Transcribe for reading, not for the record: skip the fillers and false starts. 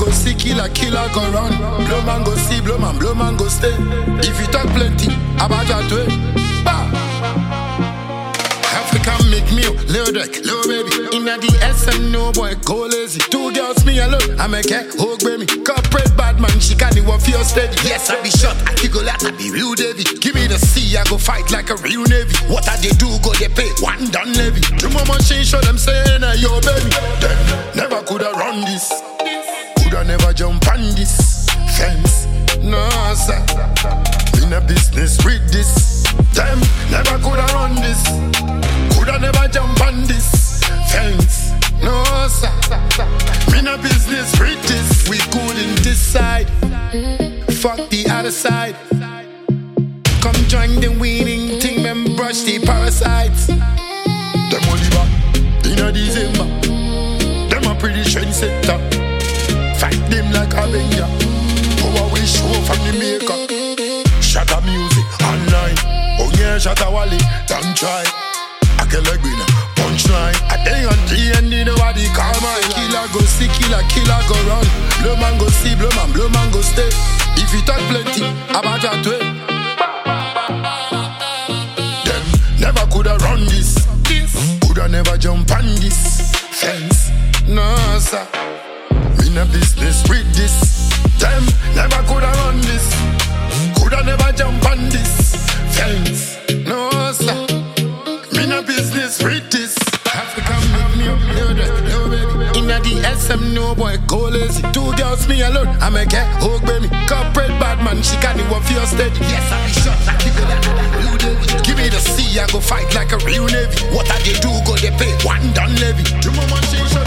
go see, killer go run. Blow man go see, blow man go stay. If you talk plenty, about that way. African make me, little deck, little baby. Inna the SM, no boy, go lazy. 2 girls, me alone, I make it, hug baby. Corporate bad man, she can't even feel steady. Yes, I be shot, I kick a lot, I be real Davy. Give me the sea, I go fight like a real navy. What I they do, go they pay, one done levy. The mama she show them saying, yo baby. Them never coulda run this. Coulda never jump on this fence. No sir, in a business with this. Them never coulda run this. Coulda never jump on this fence. No sir, me no business with this. We couldn't decide. Fuck the other side. Come join the winning team and brush the parasites. Them only back in a December. Them a pretty trendsetter. Fight them like a Avenger. Power we show from the maker. Shatter music online. Oh yeah, shatter Wally. Don't try. I can like winner. Punchline. I day on the end, nobody call my killer go see, killer go run. Blow man go see, blow man go stay. If you talk plenty, about that way. Them never coulda run this. Coulda never jump on this fence. No sir, me no business with this. Them never coulda run this. Coulda never jump on this fence. No sir, me no business with this. African make me up, no baby. Inna the SM, no boy, go lazy. 2 girls, me alone, I make it, hug baby. Corporate bad man, she can't even feel steady. Yes, I be shot, I keep it like a real Davy. Give me the sea, I go fight like a real navy. What I they do, go they pay, one done levy. The mama she